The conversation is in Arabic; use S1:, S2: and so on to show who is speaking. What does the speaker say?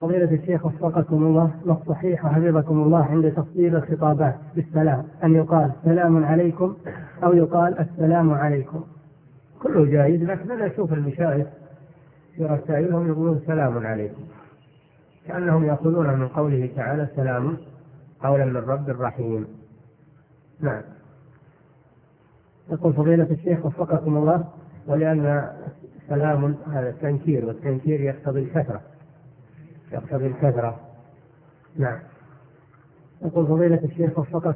S1: فضيلة الشيخ وفقكم الله، ما الصحيح حفظكم الله عند تفضيل الخطابات بالسلام، أن يقال سلام عليكم أو يقال السلام عليكم؟
S2: كله جائز، لكن أنا أشوف المشايخ في رسائلهم يقولون سلام عليكم، كأنهم يأخذون من قوله تعالى سلام قولا من رب رحيم. نعم.
S1: يقول فضيلة الشيخ وفقكم الله،
S2: ولأن سلام هذا تنكير، والتنكير يقتضي الكثرة. نعم.
S1: يقول فضيلة الشيخ وفقكم